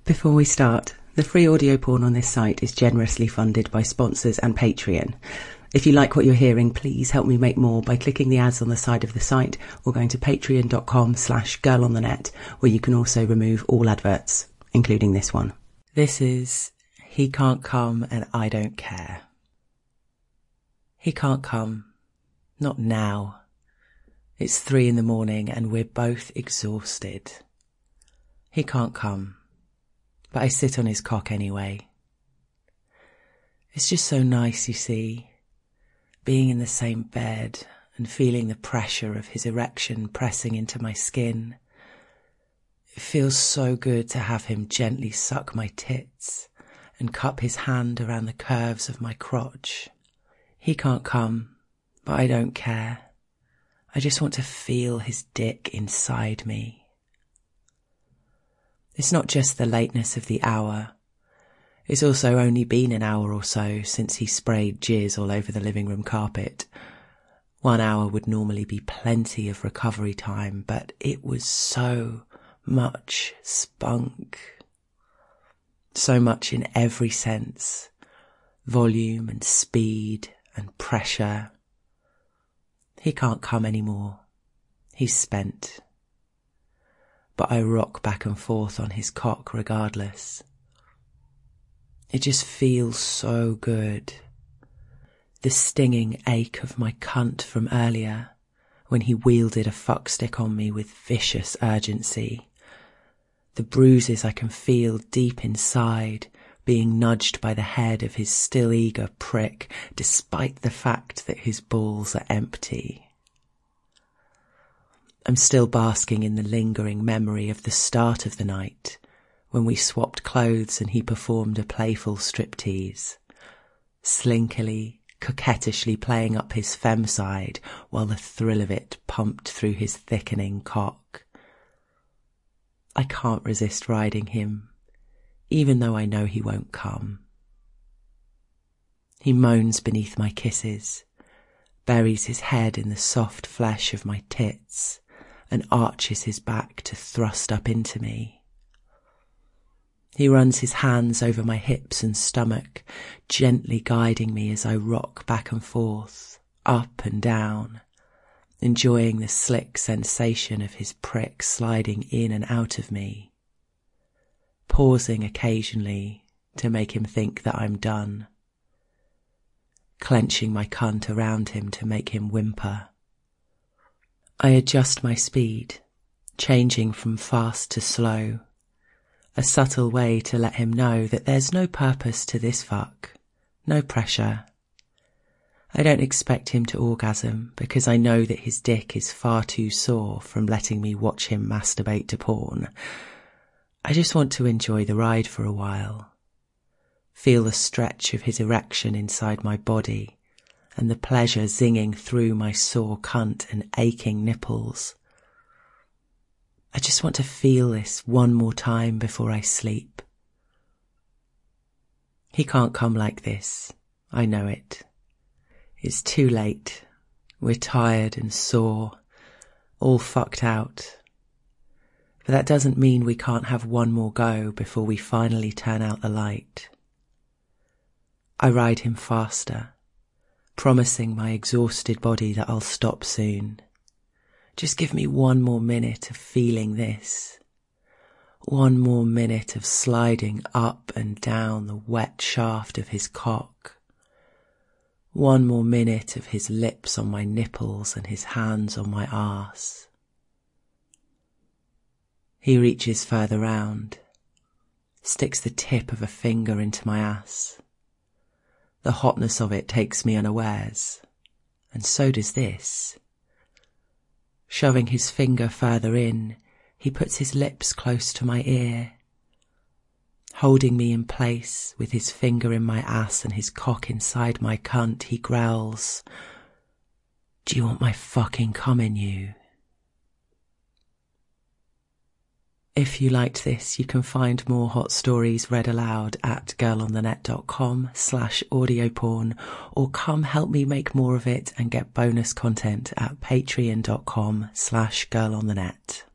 Before we start, the free audio porn on this site is generously funded by sponsors and Patreon. If you like what you're hearing, please help me make more by clicking the ads on the side of the site or going to patreon.com/girlonthenet, where you can also remove all adverts, including this one. This is He Can't Come and I Don't Care. He can't come. Not now. It's 3 a.m. and we're both exhausted. He can't come. But I sit on his cock anyway. It's just so nice, you see, being in the same bed and feeling the pressure of his erection pressing into my skin. It feels so good to have him gently suck my tits and cup his hand around the curves of my crotch. He can't come, but I don't care. I just want to feel his dick inside me. It's not just the lateness of the hour. It's also only been an hour or so since he sprayed jizz all over the living room carpet. 1 hour would normally be plenty of recovery time, but it was so much spunk. So much in every sense. Volume and speed and pressure. He can't come anymore. He's spent. But I rock back and forth on his cock regardless. It just feels so good. The stinging ache of my cunt from earlier, when he wielded a fuckstick on me with vicious urgency. The bruises I can feel deep inside, being nudged by the head of his still eager prick, despite the fact that his balls are empty. I'm still basking in the lingering memory of the start of the night, when we swapped clothes and he performed a playful striptease, slinkily, coquettishly playing up his femme side while the thrill of it pumped through his thickening cock. I can't resist riding him, even though I know he won't come. He moans beneath my kisses, buries his head in the soft flesh of my tits, and arches his back to thrust up into me. He runs his hands over my hips and stomach, gently guiding me as I rock back and forth, up and down, enjoying the slick sensation of his prick sliding in and out of me, pausing occasionally to make him think that I'm done, clenching my cunt around him to make him whimper. I adjust my speed, changing from fast to slow, a subtle way to let him know that there's no purpose to this fuck, no pressure. I don't expect him to orgasm because I know that his dick is far too sore from letting me watch him masturbate to porn. I just want to enjoy the ride for a while, feel the stretch of his erection inside my body, and the pleasure zinging through my sore cunt and aching nipples. I just want to feel this one more time before I sleep. He can't come like this. I know it. It's too late. We're tired and sore, all fucked out. But that doesn't mean we can't have one more go before we finally turn out the light. I ride him faster, promising my exhausted body that I'll stop soon. Just give me one more minute of feeling this. One more minute of sliding up and down the wet shaft of his cock. One more minute of his lips on my nipples and his hands on my arse. He reaches further round, sticks the tip of a finger into my ass. The hotness of it takes me unawares, and so does this. Shoving his finger further in, he puts his lips close to my ear. Holding me in place with his finger in my ass and his cock inside my cunt, he growls, "Do you want my fucking cum in you?" If you liked this, you can find more hot stories read aloud at girlonthenet.com/audioporn, or come help me make more of it and get bonus content at patreon.com/girlonthenet.